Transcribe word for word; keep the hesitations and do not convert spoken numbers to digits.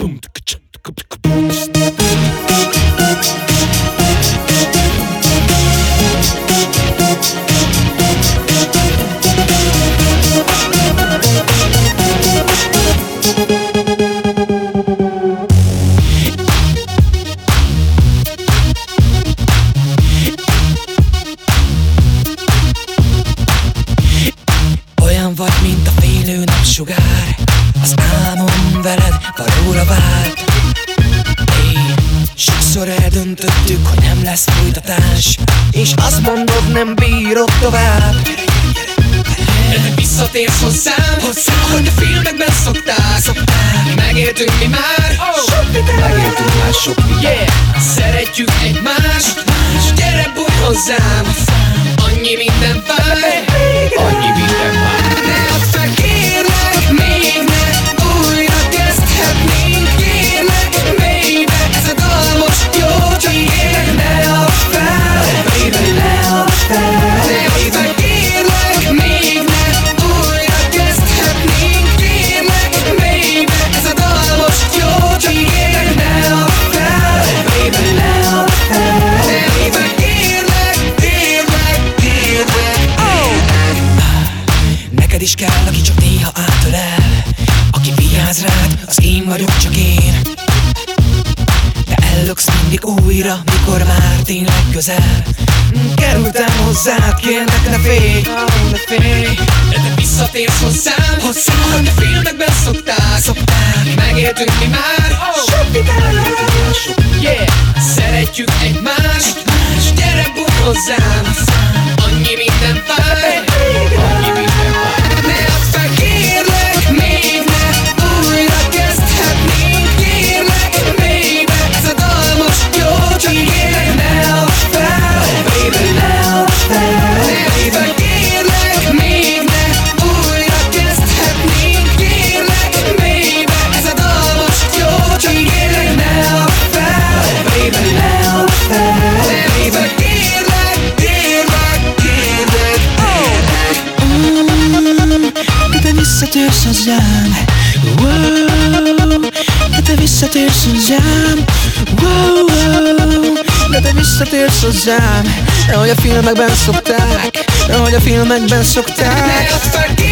Olyan vagy, mint a fénylő napsugár, az álmom veled valóra vált. Hey, sokszor eldöntöttük, hogy nem lesz folytatás, és azt mondod, nem bírok tovább. De te visszatérsz hozzám, hozzám, ahogy a filmekben szokták, szokták. Megéltünk mi már, oh. Sok vitát, megéltünk már sok vitát, yeah. Szeretjük egymást, gyere bújj hozzám. Annyi minden vár, annyi minden vár. Ne add fel, kérlek, még ne újra kezdhetnénk. Kérlek, baby, ez a dal most jó, csak kérlek, ne add fel, baby, ne add fel. Ne add fel, kérlek, még ne újra kezdhetnénk. Kérlek, baby, ez a dal most jó, csak kérlek, ne add fel, baby, ne add fel. Ne add fel, kérlek, kérlek, kérlek, oh. Neked is kell, aki csak néha átölel, aki vigyáz rád, az én vagyok, csak én. Te ellöksz mindig újra, mikor már tényleg közel. Kerültem hozzád, kérlek, ne félj, oh, ne félj. De te visszatérsz hozzám, hozzám, ahogy a filmekben szokták, szokták. Megéltünk mi már, oh. Sok vitát, yeah. Szeretjük egymást, egymást. Gyere bújj hozzám, annyi minden vár, annyi minden vár. Ne add fel, kérlek, még ne újra kezdhetnénk. Kérlek, baby, ez a dal most jó, csak kérlek, ne add fel, baby, ne add fel. Ne add fel, kérlek, még ne újra kezdhetnénk. Kérlek, baby, ez a dal most jó, csak kérlek, ne add fel, baby, ne add fel. Ne add fel, kérlek, kérlek, kérlek, kérlek. De te visszatérsz hozzám, wow. De te visszatérsz hozzám, wow, wow. De te visszatérsz hozzám, ahogy a filmekben szokták, ahogy a filmekben szokták. Ne add fel,